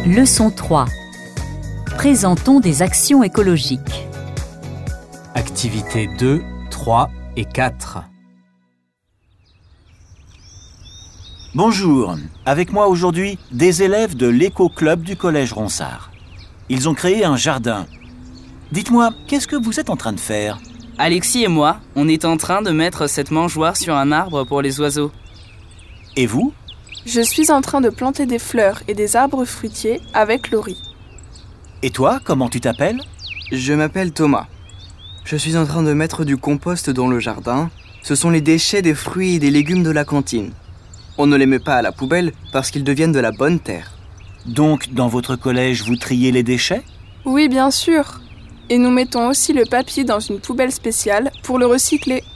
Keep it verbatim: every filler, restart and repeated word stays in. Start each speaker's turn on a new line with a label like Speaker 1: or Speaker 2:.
Speaker 1: Leçon trois. Présentons des actions écologiques.
Speaker 2: Activités deux, trois et quatre.
Speaker 3: Bonjour, avec moi aujourd'hui des élèves de l'éco-club du collège Ronsard. Ils ont créé un jardin. Dites-moi, qu'est-ce que vous êtes en train de faire ?
Speaker 4: Alexis et moi, on est en train de mettre cette mangeoire sur un arbre pour les oiseaux.
Speaker 3: Et vous ?
Speaker 5: Je suis en train de planter des fleurs et des arbres fruitiers avec Laurie.
Speaker 3: Et toi, comment tu t'appelles ?
Speaker 6: Je m'appelle Thomas. Je suis en train de mettre du compost dans le jardin. Ce sont les déchets des fruits et des légumes de la cantine. On ne les met pas à la poubelle parce qu'ils deviennent de la bonne terre.
Speaker 3: Donc, dans votre collège, vous triez les déchets ?
Speaker 5: Oui, bien sûr. Et nous mettons aussi le papier dans une poubelle spéciale pour le recycler.